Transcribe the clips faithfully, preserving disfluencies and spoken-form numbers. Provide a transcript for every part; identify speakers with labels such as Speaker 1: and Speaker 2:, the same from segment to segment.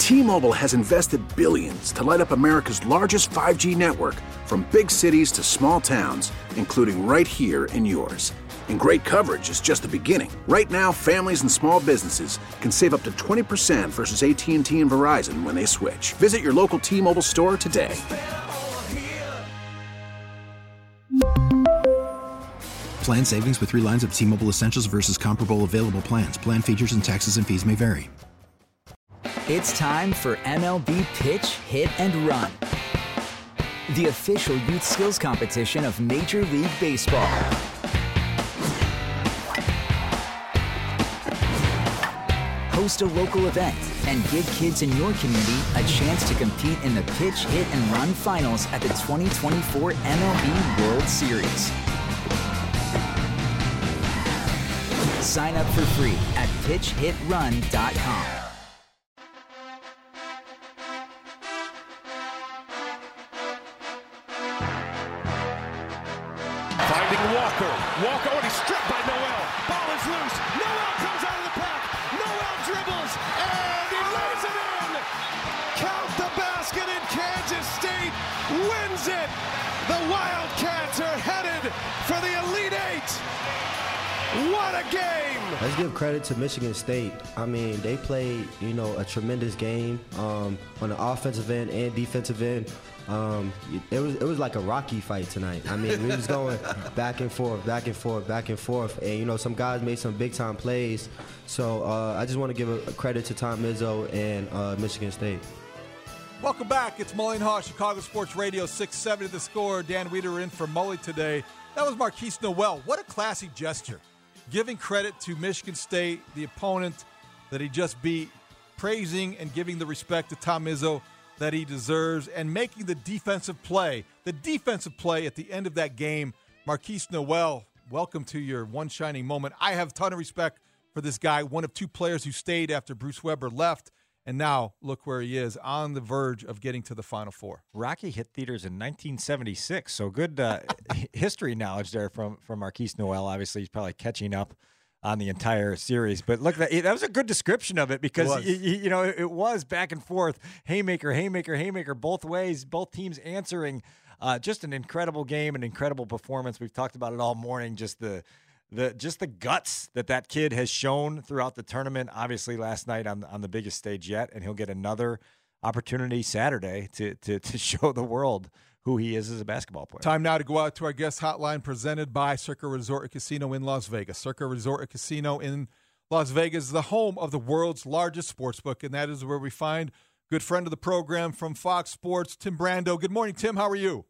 Speaker 1: T-Mobile has invested billions to light up America's largest five G network, from big cities to small towns, including right here in yours. And great coverage is just the beginning. Right now, families and small businesses can save up to twenty percent versus A T and T and Verizon when they switch. Visit your local T-Mobile store today.
Speaker 2: Plan savings with three lines of T-Mobile Essentials versus comparable available plans. Plan features and taxes and fees may vary.
Speaker 3: It's time for M L B Pitch, Hit, and Run, the official youth skills competition of Major League Baseball. Host a local event and give kids in your community a chance to compete in the Pitch, Hit, and Run finals at the twenty twenty-four M L B World Series. Sign up for free at pitch hit run dot com.
Speaker 4: Walker. Walker, oh, he's stripped by Noel. Ball is loose. Noel comes out of the pack. Noel dribbles, and he lays it in. Count the basket, and Kansas State wins it. The Wildcats are headed for the Elite Eight. What a game!
Speaker 5: Let's give credit to Michigan State. I mean, they played, you know, a tremendous game um, on the offensive end and defensive end. Um, it was it was like a Rocky fight tonight. I mean, we was going back and forth, back and forth, back and forth, and you know, some guys made some big time plays. So uh, I just want to give a, a credit to Tom Izzo and uh, Michigan State.
Speaker 6: Welcome back. It's Mully and Haw, Chicago Sports Radio, six seventy The Score. Dan Weeder in for Mully today. That was Marquise Noel. What a classy gesture. Giving credit to Michigan State, the opponent that he just beat, praising and giving the respect to Tom Izzo that he deserves, and making the defensive play. The defensive play at the end of that game. Marquise Noel, welcome to your one shining moment. I have a ton of respect for this guy, one of two players who stayed after Bruce Weber left, and now look where he is, on the verge of getting to the Final Four.
Speaker 7: Rocky hit theaters in nineteen seventy-six, so good uh, history knowledge there from, from Marquise Noel. Obviously, he's probably catching up on the entire series. But look, that, that was a good description of it, because, it you, you know, it, it was back and forth, haymaker, haymaker, haymaker, both ways, both teams answering. Uh, just an incredible game, an incredible performance. We've talked about it all morning, just the the just the guts that that kid has shown throughout the tournament, obviously last night on, on the biggest stage yet, and he'll get another opportunity Saturday to, to, to show the world who he is as a basketball player.
Speaker 6: Time now to go out to our guest hotline, presented by Circa Resort and Casino in Las Vegas. Circa Resort and Casino in Las Vegas is the home of the world's largest sportsbook, and that is where we find good friend of the program from Fox Sports, Tim Brando. Good morning, Tim. How are you?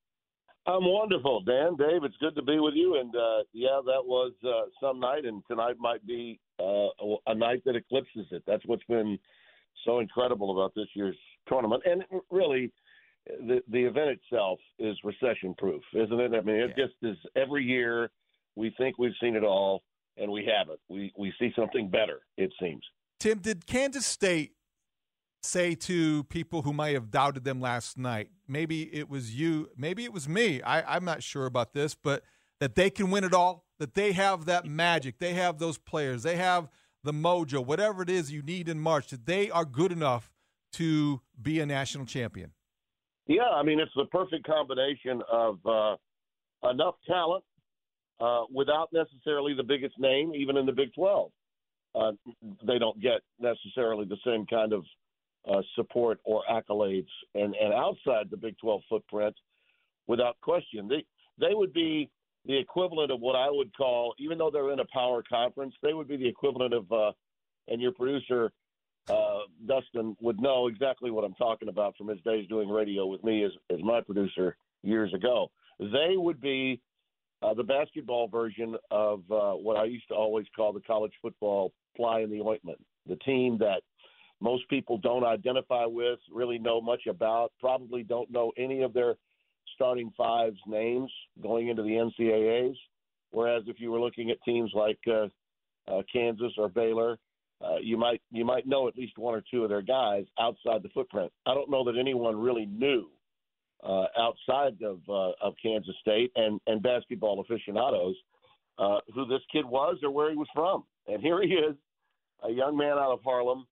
Speaker 8: I'm wonderful, Dan. Dave, it's good to be with you. And, uh, yeah, that was uh, some night, and tonight might be uh, a night that eclipses it. That's what's been so incredible about this year's tournament. And really, the the event itself is recession-proof, isn't it? I mean, it yeah. just is every year we think we've seen it all, and we haven't. We, we see something better, it seems.
Speaker 6: Tim, did Kansas State say to people who might have doubted them last night, maybe it was you, maybe it was me, I, I'm not sure about this, but that they can win it all, that they have that magic, they have those players, they have the mojo, whatever it is you need in March, that they are good enough to be a national champion?
Speaker 8: Yeah, I mean, it's the perfect combination of uh, enough talent uh, without necessarily the biggest name, even in the Big twelve. Uh, they don't get necessarily the same kind of Uh, support or accolades, and, and outside the Big twelve footprint, without question. They they would be the equivalent of what I would call, even though they're in a power conference, they would be the equivalent of, uh, and your producer, uh, Dustin, would know exactly what I'm talking about from his days doing radio with me as, as my producer years ago. They would be uh, the basketball version of uh, what I used to always call the college football fly in the ointment, the team that most people don't identify with, really know much about, probably don't know any of their starting fives names going into the N C double A's. Whereas if you were looking at teams like uh, uh, Kansas or Baylor, uh, you might you might know at least one or two of their guys outside the footprint. I don't know that anyone really knew uh, outside of uh, of Kansas State and, and basketball aficionados uh, who this kid was or where he was from. And here he is, a young man out of Harlem,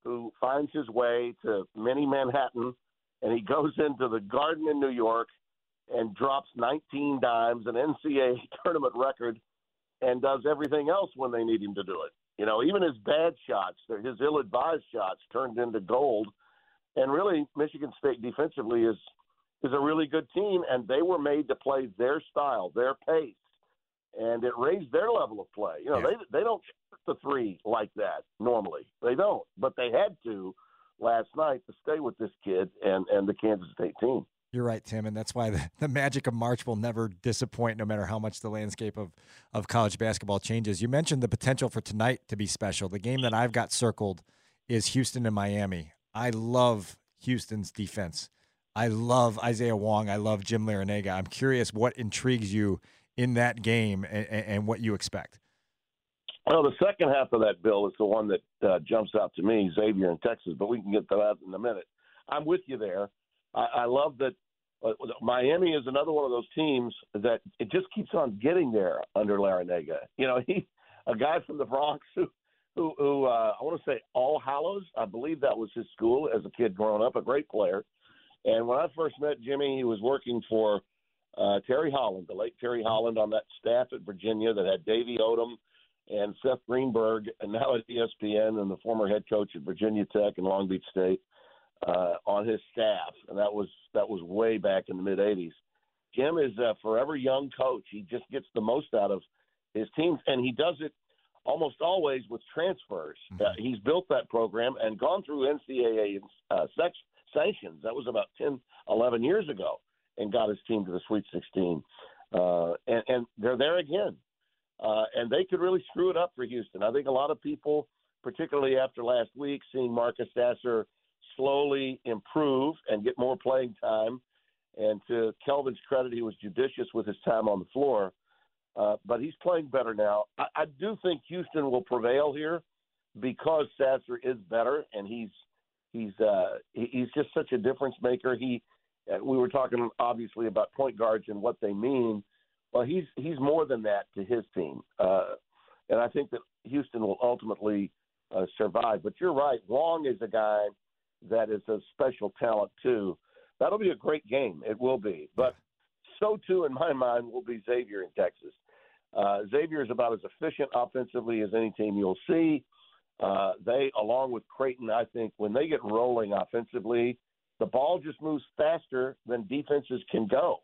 Speaker 8: who finds his way to mini Manhattan, and he goes into the Garden in New York and drops nineteen dimes, an N C double A tournament record, and does everything else when they need him to do it. You know, even his bad shots, his ill-advised shots turned into gold. And really, Michigan State defensively is is a really good team, and they were made to play their style, their pace, and it raised their level of play. You know, yeah. they they don't shoot the three like that normally. They don't, but they had to last night to stay with this kid and, and the Kansas State team.
Speaker 7: You're right, Tim, and that's why the, the magic of March will never disappoint no matter how much the landscape of, of college basketball changes. You mentioned the potential for tonight to be special. The game that I've got circled is Houston and Miami. I love Houston's defense. I love Isaiah Wong. I love Jim Larrañaga. I'm curious what intrigues you in that game and, and what you expect.
Speaker 8: Well, the second half of that, Bill, is the one that uh, jumps out to me, Xavier in Texas, but we can get to that in a minute. I'm with you there. I, I love that uh, Miami is another one of those teams that it just keeps on getting there under Larrañaga. You know, he a guy from the Bronx who, who, who uh, I want to say All Hallows, I believe that was his school as a kid growing up, a great player. And when I first met Jimmy, he was working for uh, Terry Holland, the late Terry Holland, on that staff at Virginia that had Davey Odom and Seth Greenberg, and now at E S P N, and the former head coach at Virginia Tech and Long Beach State uh, on his staff. And that was that was way back in the mid-eighties. Jim is a forever young coach. He just gets the most out of his teams, and he does it almost always with transfers. Mm-hmm. Uh, he's built that program and gone through N C double A uh, sex, sanctions. That was about ten, eleven years ago, and got his team to the Sweet sixteen. Uh, and, and they're there again. Uh, and they could really screw it up for Houston. I think a lot of people, particularly after last week, seeing Marcus Sasser slowly improve and get more playing time, and to Kelvin's credit, he was judicious with his time on the floor, uh, but he's playing better now. I, I do think Houston will prevail here because Sasser is better, and he's he's uh, he, he's just such a difference maker. He uh, we were talking obviously about point guards and what they mean. Well, he's he's more than that to his team, uh, and I think that Houston will ultimately uh, survive. But you're right, Wong is a guy that is a special talent too. That'll be a great game. It will be. But so too, in my mind, will be Xavier in Texas. Uh, Xavier is about as efficient offensively as any team you'll see. Uh, they, along with Creighton, I think when they get rolling offensively, the ball just moves faster than defenses can go.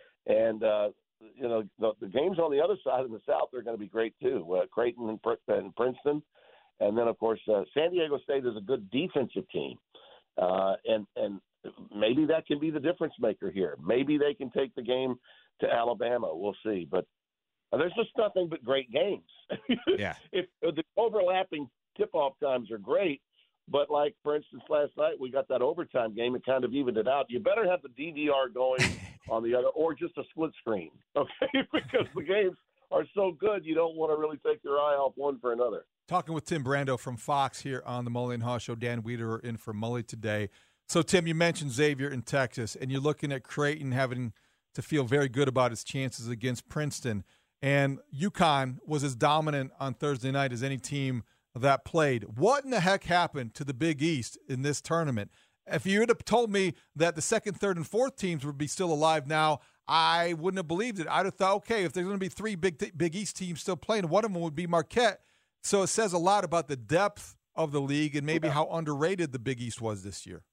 Speaker 8: And uh, you know, the, the games on the other side in the South are going to be great too. Uh, Creighton and, and Princeton, and then of course uh, San Diego State is a good defensive team, uh, and and maybe that can be the difference maker here. Maybe they can take the game to Alabama. We'll see, but uh, there's just nothing but great games.
Speaker 7: Yeah,
Speaker 8: if, if the overlapping tip-off times are great, but like for instance last night we got that overtime game and kind of evened it out. You better have the D V R going on the other, or just a split screen, okay? Because the games are so good, you don't want to really take your eye off one for another.
Speaker 6: Talking with Tim Brando from Fox here on the Mully and Haw Show. Dan Wiederer in for Mully today. So, Tim, you mentioned Xavier in Texas, and you're looking at Creighton having to feel very good about its chances against Princeton. And UConn was as dominant on Thursday night as any team that played. What in the heck happened to the Big East in this tournament? If you would have told me that the second, third, and fourth teams would be still alive now, I wouldn't have believed it. I'd have thought, okay, if there's going to be three Big Big East teams still playing, one of them would be Marquette. So it says a lot about the depth of the league and maybe how underrated the Big East was this year.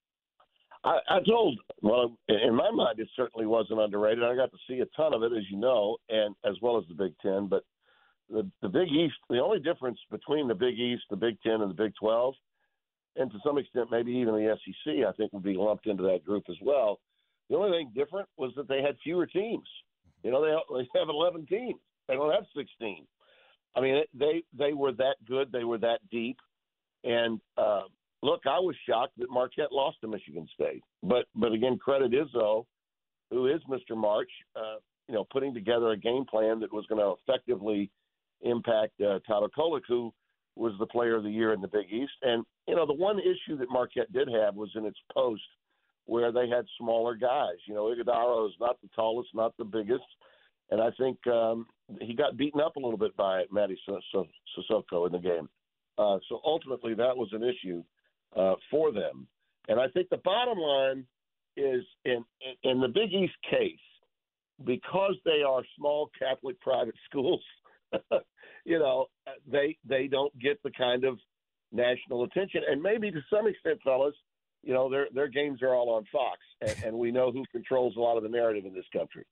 Speaker 8: I, I told, well, in my mind, it certainly wasn't underrated. I got to see a ton of it, as you know, and as well as the Big Ten. But the, the Big East, the only difference between the Big East, the Big Ten, and the Big twelve, and to some extent maybe even the S E C, I think would be lumped into that group as well. The only thing different was that they had fewer teams. You know, they, they have eleven teams. They don't have sixteen. I mean, they they were that good. They were that deep. And, uh, look, I was shocked that Marquette lost to Michigan State. But, but again, credit Izzo, who is Mister March, uh, you know, putting together a game plan that was going to effectively impact uh, Tyler Kolek, who was the player of the year in the Big East. And, you know, the one issue that Marquette did have was in its post where they had smaller guys. You know, Iguodala is not the tallest, not the biggest. And I think um, he got beaten up a little bit by Matty Sissoko in the game. Uh, so ultimately that was an issue. uh, for them. And I think the bottom line is in, in, in the Big East case, because they are small Catholic private schools, you know, they they don't get the kind of national attention. And maybe to some extent, fellas, you know, their their games are all on Fox, and, and we know who controls a lot of the narrative in this country.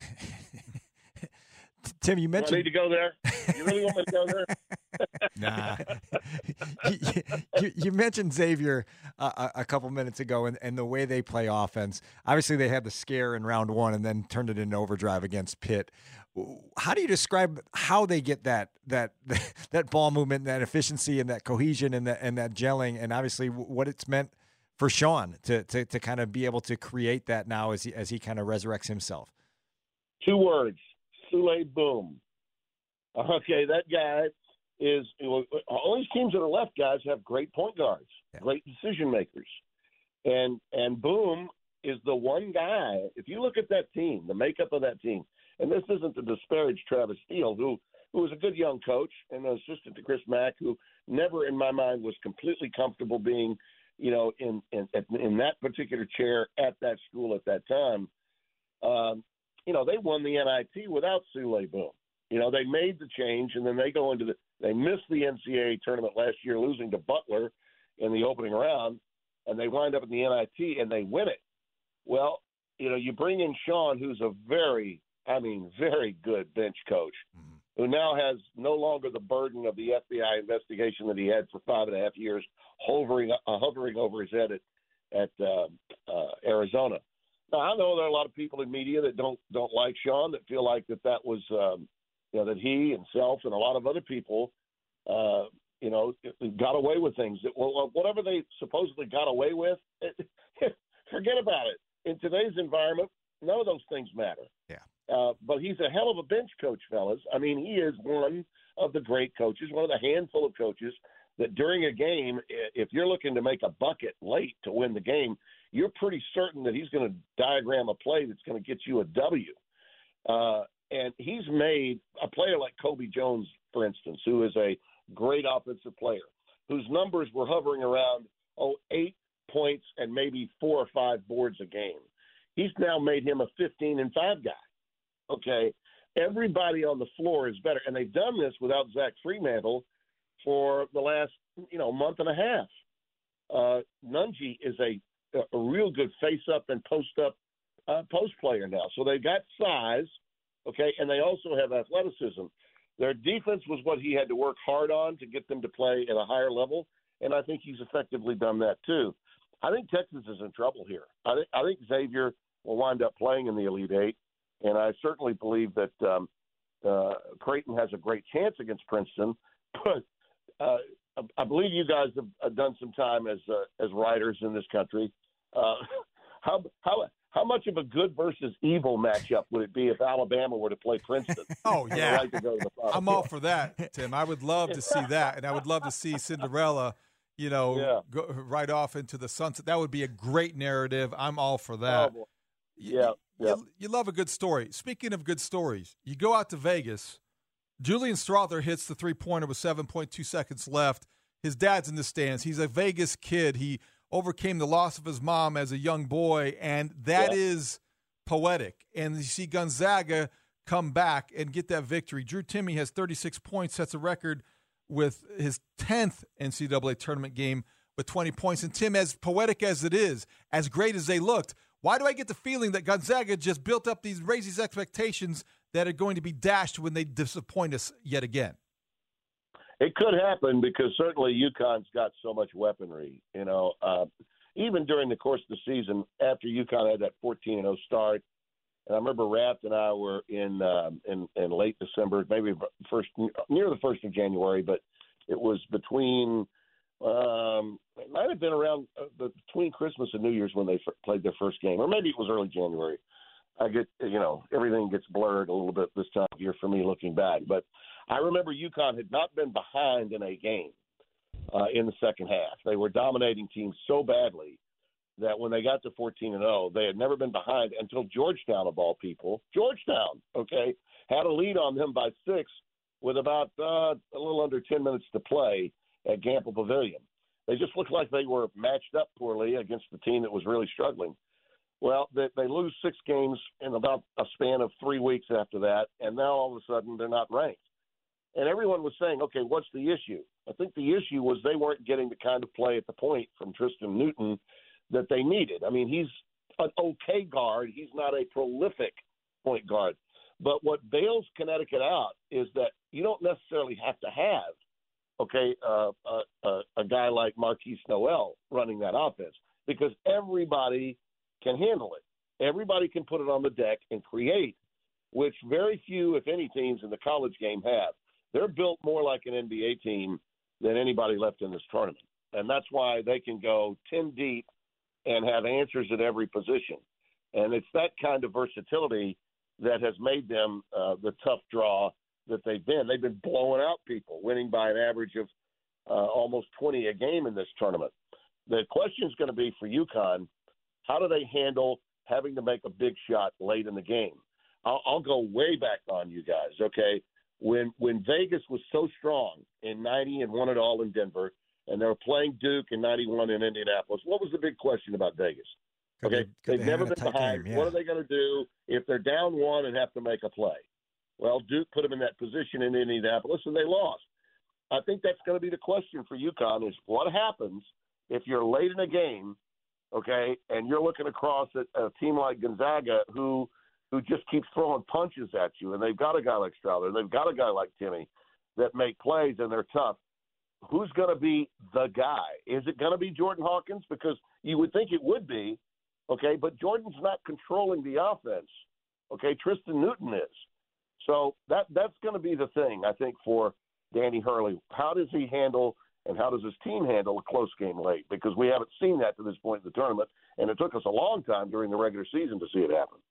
Speaker 7: Tim, you mentioned.
Speaker 8: Do I need to go there? You really want me to go there?
Speaker 7: Nah. you, you, you mentioned Xavier uh, a couple minutes ago and, and the way they play offense. Obviously, they had the scare in round one and then turned it into overdrive against Pitt. How do you describe how they get that that that ball movement, that efficiency, and that cohesion, and that and that gelling, and obviously what it's meant for Sean to to, to kind of be able to create that now as he as he kind of resurrects himself?
Speaker 8: Two words: Souley Boum. Okay, that guy is all these teams that are left guys have great point guards, yeah. great decision makers, and and Boum is the one guy. If you look at that team, the makeup of that team, and this isn't to disparage Travis Steele, who who was a good young coach and an assistant to Chris Mack, who never in my mind was completely comfortable being, you know, in in, in that particular chair at that school at that time. Um, you know, they won the N I T without Souley Boum. You know, they made the change, and then they go into the – they missed the N C double A tournament last year, losing to Butler in the opening round, and they wind up in the N I T, and they win it. Well, you know, you bring in Sean, who's a very, I mean, very good bench coach, mm-hmm. who now has no longer the burden of the F B I investigation that he had for five and a half years hovering, uh, hovering over his head at, at uh, uh, Arizona. Now, I know there are a lot of people in media that don't don't like Sean, that feel like that that was um, – you know, that he and Self and a lot of other people, uh, you know, got away with things. That, well, whatever they supposedly got away with, forget about it. In today's environment, none of those things matter.
Speaker 7: Yeah.
Speaker 8: Uh, but he's a hell of a bench coach, fellas. I mean, he is one of the great coaches, one of the handful of coaches that during a game, if you're looking to make a bucket late to win the game, you're pretty certain that he's going to diagram a play that's going to get you a W. Uh, And he's made a player like Kobe Jones, for instance, who is a great offensive player, whose numbers were hovering around, oh, eight points and maybe four or five boards a game. He's now made him a fifteen and five guy. Okay. Everybody on the floor is better. And they've done this without Zach Freemantle for the last, you know, month and a half. Uh, Nunji is a, a real good face-up and post-up uh, post player now. So they've got size. Okay, and they also have athleticism. Their defense was what he had to work hard on to get them to play at a higher level, and I think he's effectively done that too. I think Texas is in trouble here. I, th- I think Xavier will wind up playing in the Elite Eight, and I certainly believe that um, uh, Creighton has a great chance against Princeton. But uh, I believe you guys have done some time as uh, as writers in this country. Uh, how how How much of a good versus evil matchup would it be if Alabama were to play Princeton?
Speaker 6: Oh, yeah.
Speaker 8: Like to go to the
Speaker 6: I'm all for that, Tim. I would love to see that, and I would love to see Cinderella, you know, yeah. go right off into the sunset. That would be a great narrative. I'm all for that.
Speaker 8: Oh, yeah,
Speaker 6: you,
Speaker 8: yeah.
Speaker 6: You, you love a good story. Speaking of good stories, you go out to Vegas. Julian Strawther hits the three-pointer with seven point two seconds left. His dad's in the stands. He's a Vegas kid. He overcame the loss of his mom as a young boy, and that yeah. is poetic. And you see Gonzaga come back and get that victory. Drew Timme has thirty-six points, sets a record with his tenth N C double A tournament game with twenty points. And Tim, as poetic as it is, as great as they looked, why do I get the feeling that Gonzaga just built up these, raised these expectations that are going to be dashed when they disappoint us yet again?
Speaker 8: It could happen because certainly UConn's got so much weaponry. You know, uh, even during the course of the season, after UConn had that fourteen and oh start, and I remember Raft and I were in um, in, in late December, maybe first near the first of January, but it was between um, it might have been around uh, between Christmas and New Year's when they f- played their first game, or maybe it was early January. I get you know everything gets blurred a little bit this time of year for me looking back, but I remember UConn had not been behind in a game uh, in the second half. They were dominating teams so badly that when they got to fourteen and oh, they had never been behind until Georgetown, of all people, Georgetown, okay, had a lead on them by six with about uh, a little under ten minutes to play at Gamble Pavilion. They just looked like they were matched up poorly against the team that was really struggling. Well, they, they lose six games in about a span of three weeks after that, and now all of a sudden they're not ranked. And everyone was saying, okay, what's the issue? I think the issue was they weren't getting the kind of play at the point from Tristan Newton that they needed. I mean, he's an okay guard. He's not a prolific point guard. But what bails Connecticut out is that you don't necessarily have to have, okay, uh, a, a, a guy like Marquise Noel running that offense, because everybody can handle it. Everybody can put it on the deck and create, which very few, if any, teams in the college game have. They're built more like an N B A team than anybody left in this tournament. And that's why they can go ten deep and have answers at every position. And it's that kind of versatility that has made them uh, the tough draw that they've been. They've been blowing out people, winning by an average of uh, almost twenty a game in this tournament. The question is going to be for UConn, how do they handle having to make a big shot late in the game? I'll, I'll go way back on you guys, okay? When when Vegas was so strong in ninety and won it all in Denver, and they were playing Duke in ninety-one in Indianapolis, what was the big question about Vegas?
Speaker 7: Could
Speaker 8: Okay,
Speaker 7: they,
Speaker 8: they've
Speaker 7: they
Speaker 8: never been behind.
Speaker 7: Game, yeah.
Speaker 8: What are they going to do if they're down one and have to make a play? Well, Duke put them in that position in Indianapolis, and they lost. I think that's going to be the question for UConn is what happens if you're late in a game, okay, and you're looking across at a team like Gonzaga who – who just keeps throwing punches at you, and they've got a guy like Strowler, they've got a guy like Timmy that make plays, and they're tough. Who's going to be the guy? Is it going to be Jordan Hawkins? Because you would think it would be, okay, but Jordan's not controlling the offense, okay? Tristan Newton is. So that that's going to be the thing, I think, for Danny Hurley. How does he handle and how does his team handle a close game late? Because we haven't seen that to this point in the tournament, and it took us a long time during the regular season to see it happen.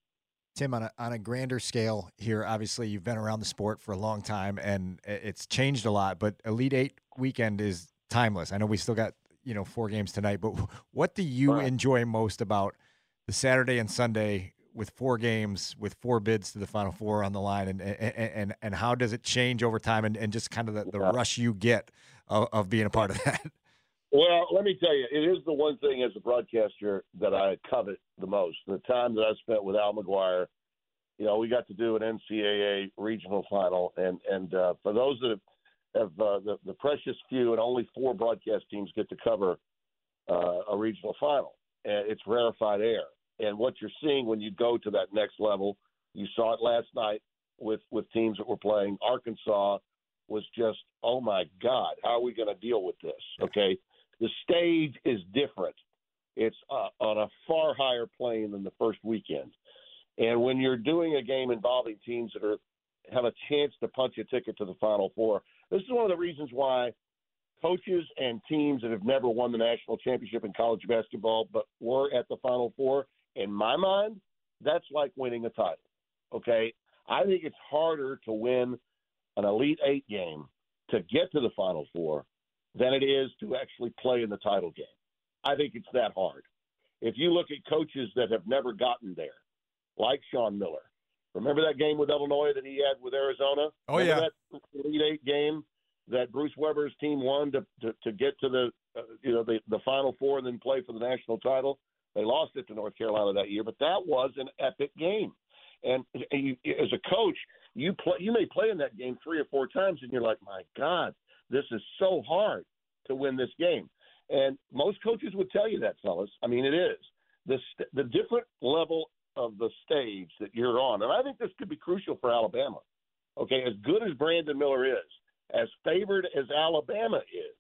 Speaker 7: Tim, on a, on a grander scale here, obviously you've been around the sport for a long time and it's changed a lot, but Elite Eight weekend is timeless. I know we still got, you know, four games tonight, but what do you
Speaker 8: right.
Speaker 7: enjoy most about the Saturday and Sunday with four games, with four bids to the Final Four on the line, and and, and, and how does it change over time and, and just kind of the, the
Speaker 8: yeah.
Speaker 7: rush you get of, of being a part of that?
Speaker 8: Well, let me tell you, it is the one thing as a broadcaster that I covet the most. The time that I spent with Al McGuire, you know, we got to do an N C double A regional final, and and uh, for those that have, have uh, the, the precious few, and only four broadcast teams get to cover uh, a regional final, and it's rarefied air. And what you're seeing when you go to that next level, you saw it last night with with teams that were playing. Arkansas was just, oh my God, how are we going to deal with this? Okay. The stage is different. It's uh, on a far higher plane than the first weekend. And when you're doing a game involving teams that are have a chance to punch a ticket to the Final Four, this is one of the reasons why coaches and teams that have never won the national championship in college basketball but were at the Final Four, in my mind, that's like winning a title. Okay? I think it's harder to win an Elite Eight game to get to the Final Four than it is to actually play in the title game. I think it's that hard. If you look at coaches that have never gotten there, like Sean Miller, remember that game with Illinois that he had with Arizona?
Speaker 6: Oh,
Speaker 8: remember
Speaker 6: yeah.
Speaker 8: that Elite Eight game that Bruce Weber's team won to to, to get to the uh, you know the, the Final Four and then play for the national title? They lost it to North Carolina that year, but that was an epic game. And, and you, as a coach, you play you may play in that game three or four times, and you're like, my God, this is so hard to win this game. And most coaches would tell you that, fellas. I mean, it is. The, st- the different level of the stage that you're on. And I think this could be crucial for Alabama. Okay, as good as Brandon Miller is, as favored as Alabama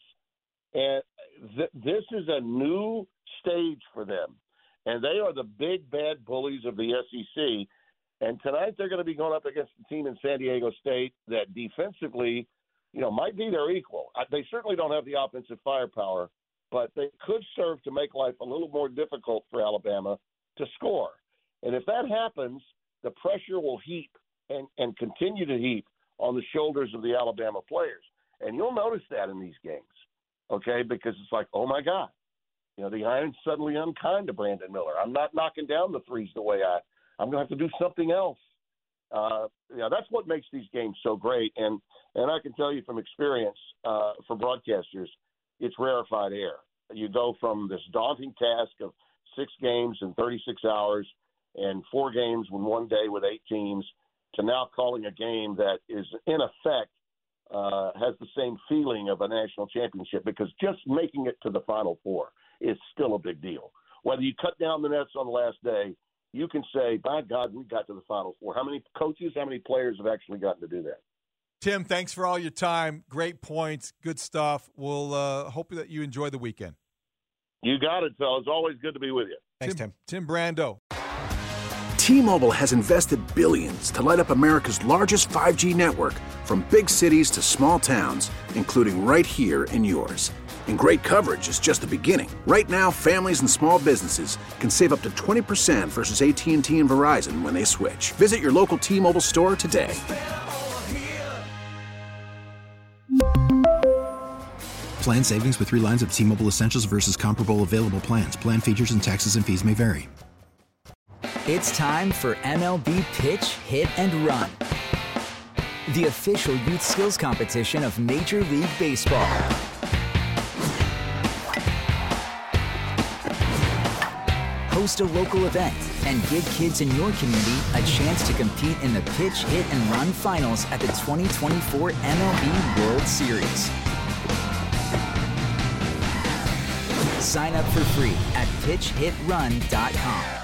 Speaker 8: is, and th- this is a new stage for them. And they are the big, bad bullies of the S E C. And tonight they're going to be going up against a team in San Diego State that defensively, you know, might be their equal. They certainly don't have the offensive firepower, but they could serve to make life a little more difficult for Alabama to score. And if that happens, the pressure will heap and, and continue to heap on the shoulders of the Alabama players. And you'll notice that in these games, okay, because it's like, oh, my God, you know, the iron's suddenly unkind to Brandon Miller. I'm not knocking down the threes the way I – I'm going to have to do something else. Uh, you know, that's what makes these games so great. And, and I can tell you from experience uh, for broadcasters, it's rarefied air. You go from this daunting task of six games in thirty-six hours and four games in one day with eight teams to now calling a game that is, in effect, uh, has the same feeling of a national championship, because just making it to the Final Four is still a big deal. Whether you cut down the nets on the last day, you can say, by God, we got to the Final Four. How many coaches, how many players have actually gotten to do that?
Speaker 6: Tim, thanks for all your time. Great points. Good stuff. We'll uh, hope that you enjoy the weekend.
Speaker 8: You got it, fellas. Always good to be with you.
Speaker 7: Thanks, Tim.
Speaker 6: Tim, Tim Brando.
Speaker 1: T-Mobile has invested billions to light up America's largest five G network, from big cities to small towns, including right here in yours. And great coverage is just the beginning. Right now, families and small businesses can save up to twenty percent versus A T and T and Verizon when they switch. Visit your local T-Mobile store today.
Speaker 2: Plan savings with three lines of T-Mobile Essentials versus comparable available plans. Plan features and taxes and fees may vary.
Speaker 3: It's time for M L B Pitch, Hit, and Run, the official youth skills competition of Major League Baseball. Host a local event and give kids in your community a chance to compete in the Pitch, Hit, and Run finals at the twenty twenty-four M L B World Series. Sign up for free at pitch hit run dot com.